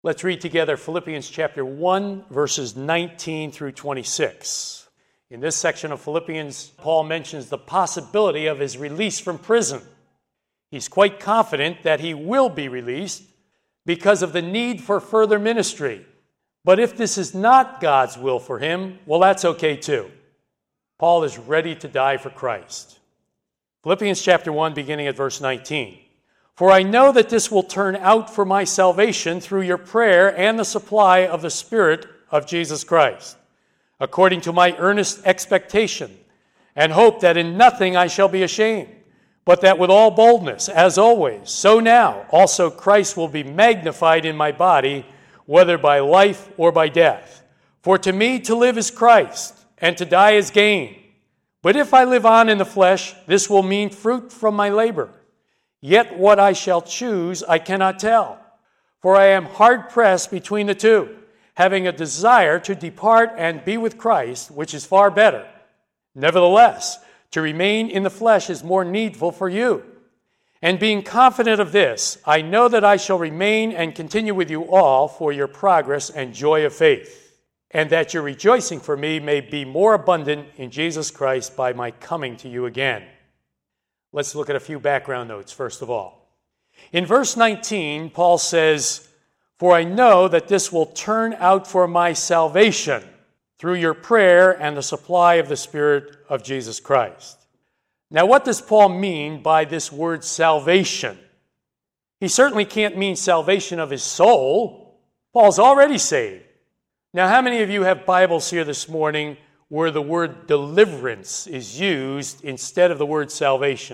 Let's read together Philippians chapter 1, verses 19 through 26. In this section of Philippians, Paul mentions the possibility of his release from prison. He's quite confident that he will be released because of the need for further ministry. But if this is not God's will for him, well, that's okay too. Paul is ready to die for Christ. Philippians chapter 1, beginning at verse 19. For I know that this will turn out for my salvation through your prayer and the supply of the Spirit of Jesus Christ, according to my earnest expectation and hope that in nothing I shall be ashamed, but that with all boldness, as always, so now also Christ will be magnified in my body, whether by life or by death. For to me to live is Christ, and to die is gain. But if I live on in the flesh, this will mean fruit from my labor. Yet what I shall choose I cannot tell, for I am hard-pressed between the two, having a desire to depart and be with Christ, which is far better. Nevertheless, to remain in the flesh is more needful for you. And being confident of this, I know that I shall remain and continue with you all for your progress and joy of faith, and that your rejoicing for me may be more abundant in Jesus Christ by my coming to you again. Let's look at a few background notes, first of all. In verse 19, Paul says, For I know that this will turn out for my salvation through your prayer and the supply of the Spirit of Jesus Christ. Now, what does Paul mean by this word salvation? He certainly can't mean salvation of his soul. Paul's already saved. Now, how many of you have Bibles here this morning where the word deliverance is used instead of the word salvation?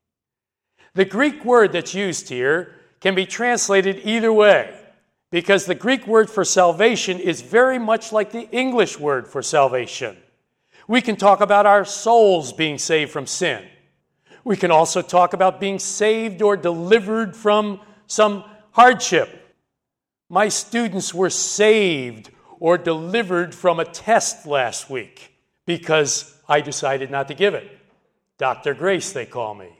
The Greek word that's used here can be translated either way, because the Greek word for salvation is very much like the English word for salvation. We can talk about our souls being saved from sin. We can also talk about being saved or delivered from some hardship. My students were saved or delivered from a test last week because I decided not to give it. Dr. Grace, they call me.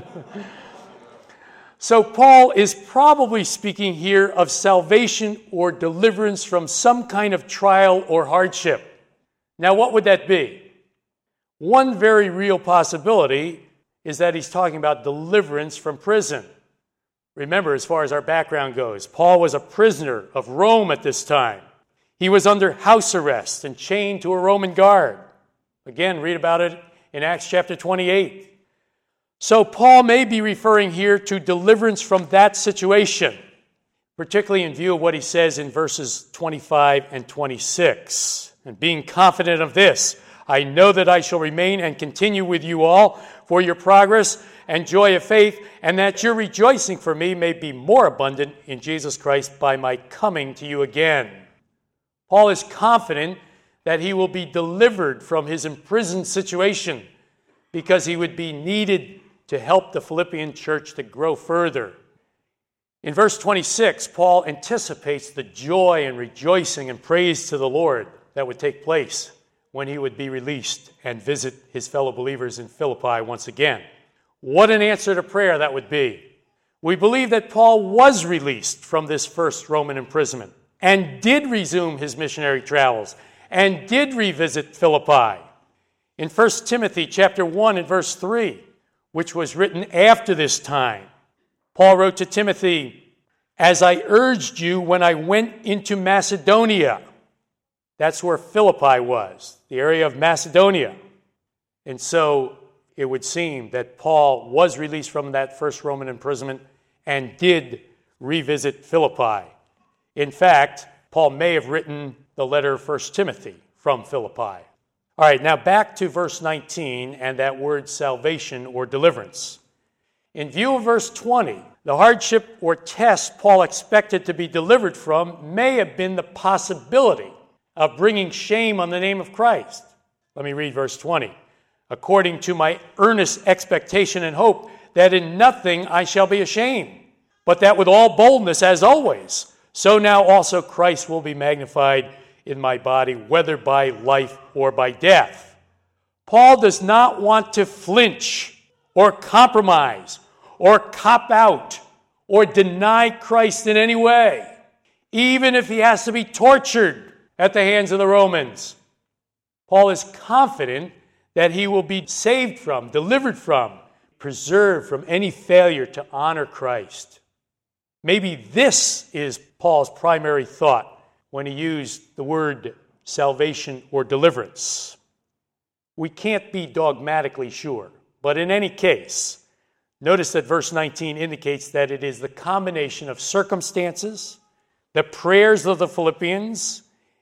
So Paul is probably speaking here of salvation or deliverance from some kind of trial or hardship. Now, what would that be? One very real possibility is that he's talking about deliverance from prison. Remember, as far as our background goes, Paul was a prisoner of Rome at this time. He was under house arrest and chained to a Roman guard. Again, read about it in Acts chapter 28. So Paul may be referring here to deliverance from that situation, particularly in view of what he says in verses 25 and 26. And being confident of this, I know that I shall remain and continue with you all for your progress and joy of faith, and that your rejoicing for me may be more abundant in Jesus Christ by my coming to you again. Paul is confident that he will be delivered from his imprisoned situation because he would be needed to help the Philippian church to grow further. In verse 26, Paul anticipates the joy and rejoicing and praise to the Lord that would take place when he would be released and visit his fellow believers in Philippi once again. What an answer to prayer that would be. We believe that Paul was released from this first Roman imprisonment and did resume his missionary travels and did revisit Philippi. In 1 Timothy chapter 1 and verse 3, which was written after this time, Paul wrote to Timothy, as I urged you when I went into Macedonia. That's where Philippi was, the area of Macedonia. And so it would seem that Paul was released from that first Roman imprisonment and did revisit Philippi. In fact, Paul may have written the letter of 1 Timothy from Philippi. All right, now back to verse 19 and that word salvation or deliverance. In view of verse 20, the hardship or test Paul expected to be delivered from may have been the possibility of bringing shame on the name of Christ. Let me read verse 20. According to my earnest expectation and hope that in nothing I shall be ashamed, but that with all boldness as always, so now also Christ will be magnified in my body, whether by life or by death. Paul does not want to flinch or compromise or cop out or deny Christ in any way. even if he has to be tortured at the hands of the Romans. Paul is confident that he will be saved from, delivered from, preserved from any failure to honor Christ. Maybe this is Paul's primary thought when he used the word salvation or deliverance. We can't be dogmatically sure, but in any case, notice that verse 19 indicates that it is the combination of circumstances, the prayers of the Philippians,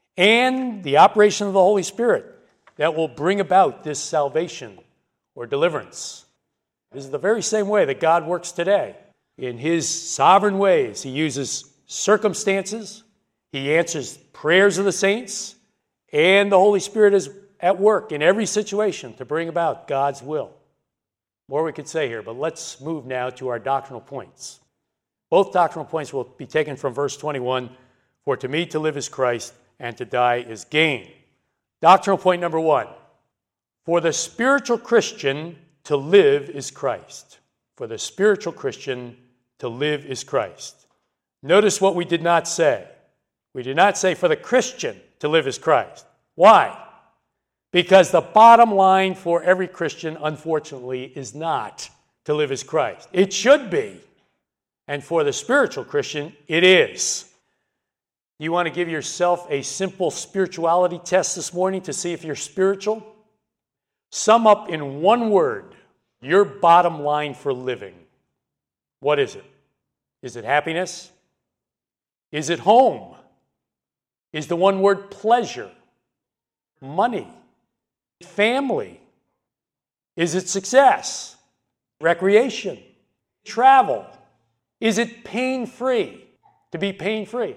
and the operation of the Holy Spirit that will bring about this salvation or deliverance. This is the very same way that God works today. In his sovereign ways, he uses circumstances, he answers prayers of the saints, and the Holy Spirit is at work in every situation to bring about God's will. More we could say here, but let's move now to our doctrinal points. Both doctrinal points will be taken from verse 21, for to me to live is Christ, and to die is gain. Doctrinal point number 1, for the spiritual Christian, to live is Christ. For the spiritual Christian, to live is Christ. Notice what we did not say. We did not say for the Christian to live is Christ. Why? Because the bottom line for every Christian, unfortunately, is not to live as Christ. It should be. And for the spiritual Christian, it is. You want to give yourself a simple spirituality test this morning to see if you're spiritual? Sum up in one word your bottom line for living. What is it? Is it happiness? Is it home? Is the one word pleasure? Money? Family? Is it success? Recreation? Travel? Is it pain-free? To be pain-free?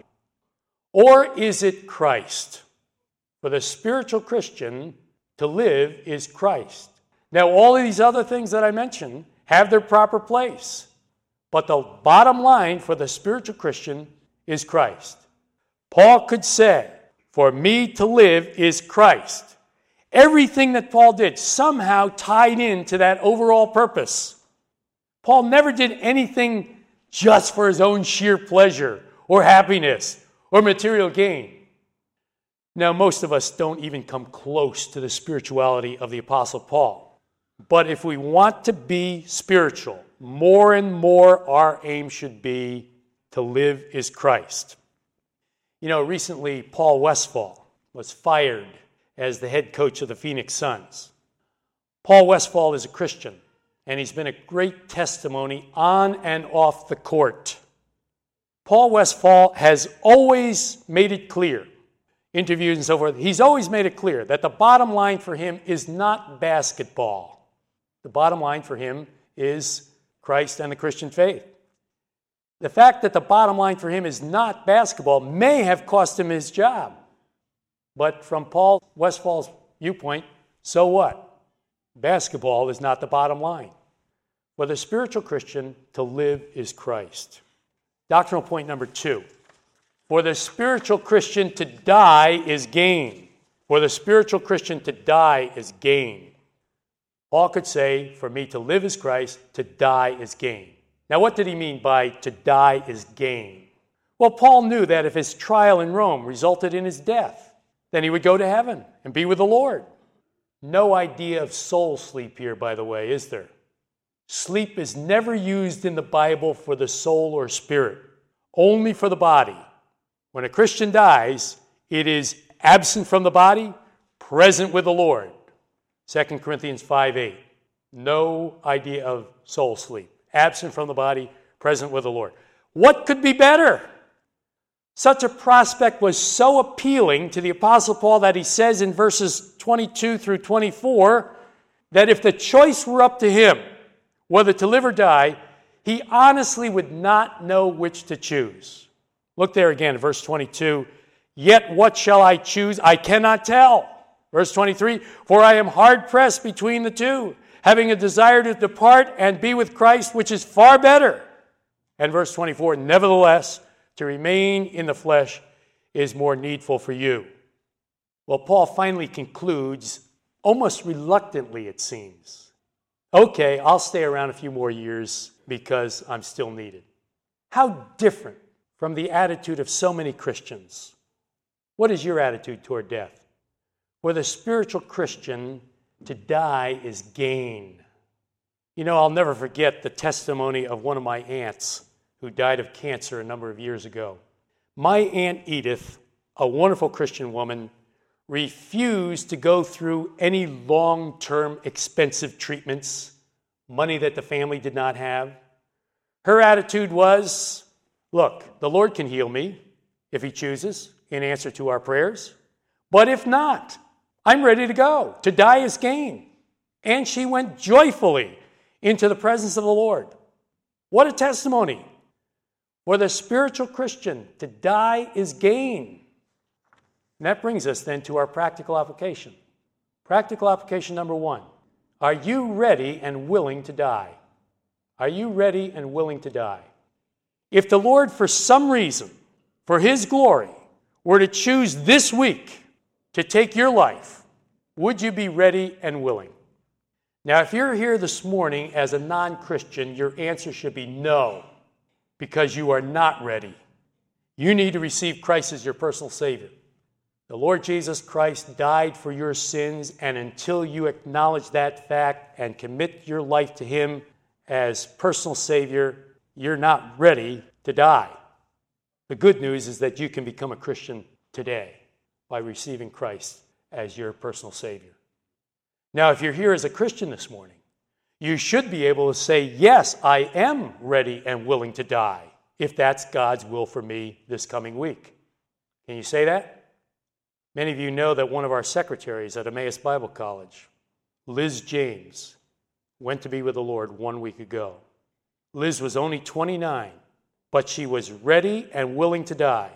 Or is it Christ? For the spiritual Christian, to live is Christ. Now, all of these other things that I mentioned have their proper place. But the bottom line for the spiritual Christian is Christ. Paul could say, for me to live is Christ. Everything that Paul did somehow tied into that overall purpose. Paul never did anything just for his own sheer pleasure or happiness or material gain. Now, most of us don't even come close to the spirituality of the Apostle Paul. But if we want to be spiritual, more and more our aim should be to live is Christ. You know, recently Paul Westphal was fired as the head coach of the Phoenix Suns. Paul Westphal is a Christian, and he's been a great testimony on and off the court. Paul Westphal has always made it clear, interviews and so forth, he's always made it clear that the bottom line for him is not basketball. The bottom line for him is Christ and the Christian faith. The fact that the bottom line for him is not basketball may have cost him his job. But from Paul Westphal's viewpoint, so what? Basketball is not the bottom line. For the spiritual Christian, to live is Christ. Doctrinal point number 2. For the spiritual Christian, to die is gain. For the spiritual Christian, to die is gain. Paul could say, for me to live is Christ, to die is gain. Now, what did he mean by to die is gain? Well, Paul knew that if his trial in Rome resulted in his death, then he would go to heaven and be with the Lord. No idea of soul sleep here, by the way, is there? Sleep is never used in the Bible for the soul or spirit, only for the body. When a Christian dies, it is absent from the body, present with the Lord. 2 Corinthians 5:8. No idea of soul sleep. Absent from the body, present with the Lord. What could be better? Such a prospect was so appealing to the Apostle Paul that he says in verses 22 through 24 that if the choice were up to him, whether to live or die, he honestly would not know which to choose. Look there again, verse 22. Yet what shall I choose? I cannot tell. Verse 23, for I am hard-pressed between the two, having a desire to depart and be with Christ, which is far better. And verse 24, nevertheless, to remain in the flesh is more needful for you. Well, Paul finally concludes, almost reluctantly it seems. Okay, I'll stay around a few more years because I'm still needed. How different from the attitude of so many Christians. What is your attitude toward death? For the spiritual Christian, to die is gain. You know, I'll never forget the testimony of one of my aunts who died of cancer a number of years ago. My Aunt Edith, a wonderful Christian woman, refused to go through any long-term expensive treatments, money that the family did not have. Her attitude was, look, the Lord can heal me if he chooses in answer to our prayers. But if not, I'm ready to go. To die is gain. And she went joyfully into the presence of the Lord. What a testimony. For the spiritual Christian, to die is gain. And that brings us then to our practical application. Practical application number 1. Are you ready and willing to die? Are you ready and willing to die? If the Lord, for some reason, for his glory, were to choose this week to take your life, would you be ready and willing? Now, if you're here this morning as a non-Christian, your answer should be no, because you are not ready. You need to receive Christ as your personal Savior. The Lord Jesus Christ died for your sins, and until you acknowledge that fact and commit your life to him as personal Savior, you're not ready to die. The good news is that you can become a Christian today by receiving Christ as your personal Savior. Now, if you're here as a Christian this morning, you should be able to say, yes, I am ready and willing to die, if that's God's will for me this coming week. Can you say that? Many of you know that one of our secretaries at Emmaus Bible College, Liz James, went to be with the Lord 1 week ago. Liz was only 29, but she was ready and willing to die.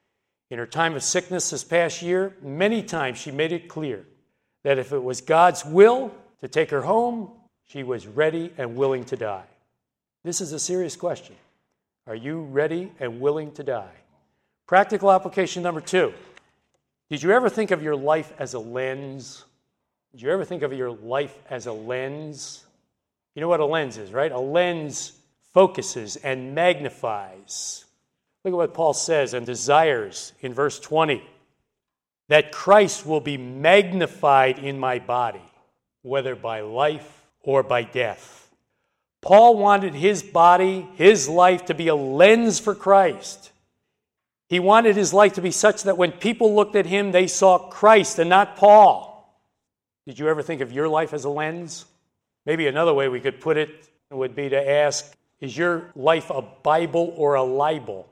In her time of sickness this past year, many times she made it clear that if it was God's will to take her home, she was ready and willing to die. This is a serious question. Are you ready and willing to die? Practical application number 2. Did you ever think of your life as a lens? Did you ever think of your life as a lens? You know what a lens is, right? A lens focuses and magnifies. Look at what Paul says and desires in verse 20. That Christ will be magnified in my body, whether by life or by death. Paul wanted his body, his life, to be a lens for Christ. He wanted his life to be such that when people looked at him, they saw Christ and not Paul. Did you ever think of your life as a lens? Maybe another way we could put it would be to ask, is your life a Bible or a libel?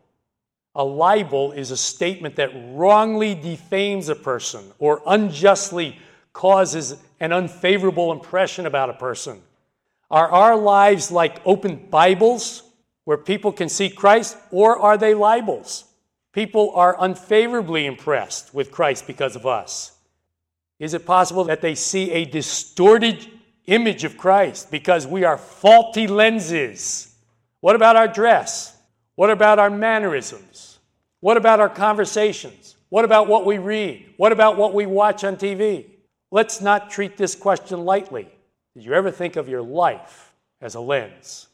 A libel is a statement that wrongly defames a person or unjustly causes an unfavorable impression about a person. Are our lives like open Bibles where people can see Christ, or are they libels? People are unfavorably impressed with Christ because of us. Is it possible that they see a distorted image of Christ because we are faulty lenses? What about our dress? What about our mannerisms? What about our conversations? What about what we read? What about what we watch on TV? Let's not treat this question lightly. Did you ever think of your life as a lens?